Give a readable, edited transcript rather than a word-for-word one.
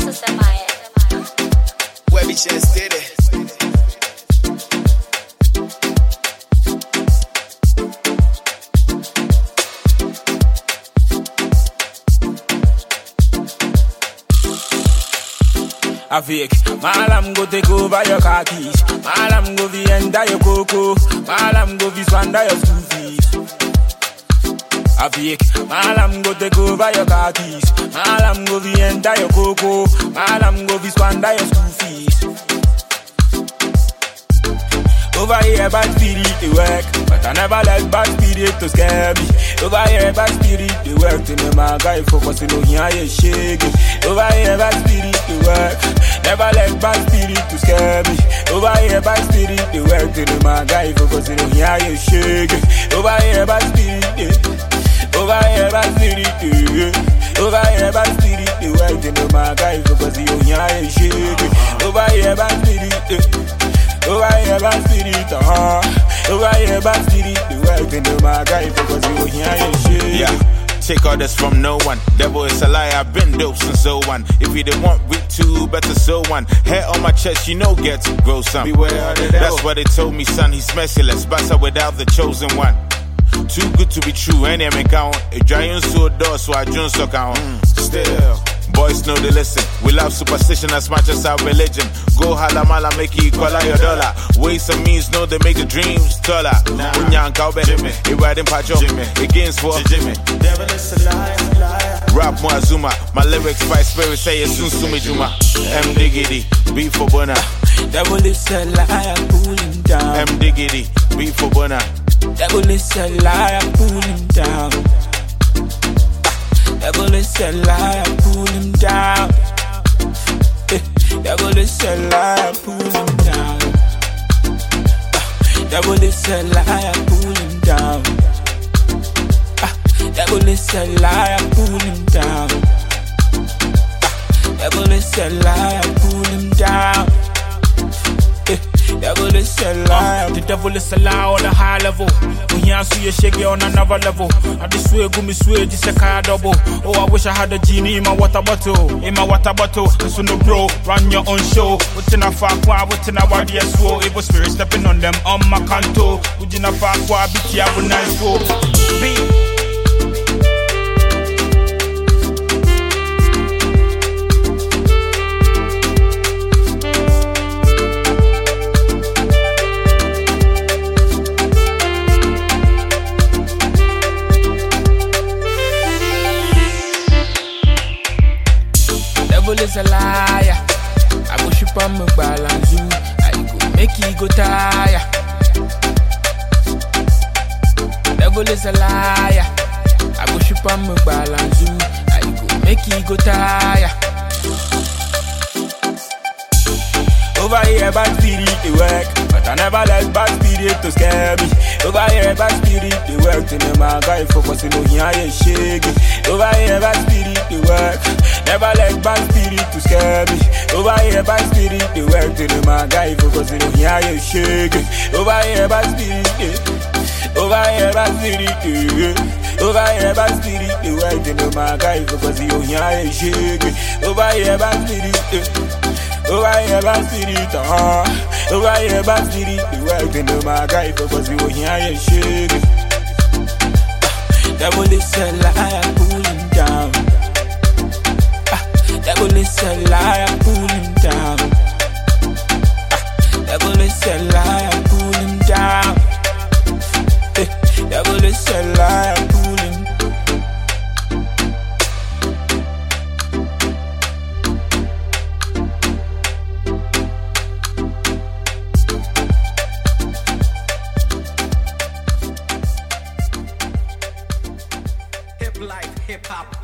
Webby just did it. Avik, malam go take over your car keys. Malam go vi enda your coco. Malam go vi swanda your school fees. Avik, malam go take over your car keys. Malam go vi enda your coco. Malam go vi swanda your school fees. Over here bad spirit they work, but I never let bad spirit to scare me. Over here bad spirit they work, to me my guy focusing on here you shaking. Over here bad spirit they work, never let bad spirit to scare me. Over here bad spirit they work, to me my guy focusing on here you shaking. Over here bad spirit, over here bad spirit, over here bad spirit they work, to me my guy focusing on here you shaking. Over here bad spirit. Over here, bad spirit, over here, bad spirit, the world in the my guy, because you hear your shit. Yeah, take orders from no one. Devil is a lie, I've been dope since 01. If you didn't want week 2, better so one. Hair on my chest, you know, get to grow some. Beware of the devil. That's what they told me, son, he's merciless. Bassa without the chosen one. Too good to be true, any account. A giant so door, so I don't suck out. Still. Boys know they listen. We love superstition as much as our religion. Go halamala, make it equal your dollar. Ways and means know they make the dreams taller. Unyan Kaube, a riding pacho, against for Jimmy. Devil is a liar. Rap Moazuma, my lyrics by spirit say it's Sunsumi Juma. M Diggity, B for Bona. Devil is a liar, pull him down. M Diggity, B for Bona. Devil is a liar, pull him down. Devil is a liar, pull him down. Devil is a liar, pull him down. Devil is a liar, pull him down. Devil is a liar, pull him down. Devil is a liar, pull him down. Devil is a liar. The devil is a lie on a high level. When you see a shaggy on another level. I just swear, go me swear, just a car double. Oh, I wish I had a genie in my water bottle. In my water bottle, cause no bro, run your own show. What's in a far qua, what's in a wadi as well. It was spirit stepping on them on my canto. What's in a far qua, bitch, I would nice go. Devil is a liar. I go ship on my balance. I go make you go tire. Devil is a liar. I go ship on my balance. I go make you go tire. Over here, bad spirit they work, but I never let bad spirit to scare me. Over here, bad spirit they work, to me my guy focusing on here you shaking. Over here, bad spirit they work, never let bad spirit to scare me. Over here, bad spirit they work, to me my guy focusing on here you shaking. Over here, bad spirit, over here, bad spirit, over here, bad spirit they work, to me my guy focusing on here you shaking. Over here, bad spirit. Over here, bad spirit, over here, bad spirit, the work in my guy, because you hear you shaking. Devil is a liar, pull him down. Devil is a liar, pull him down. Devil is a liar, pull him down. Devil is a liar, pull him. Hip life, hip hop.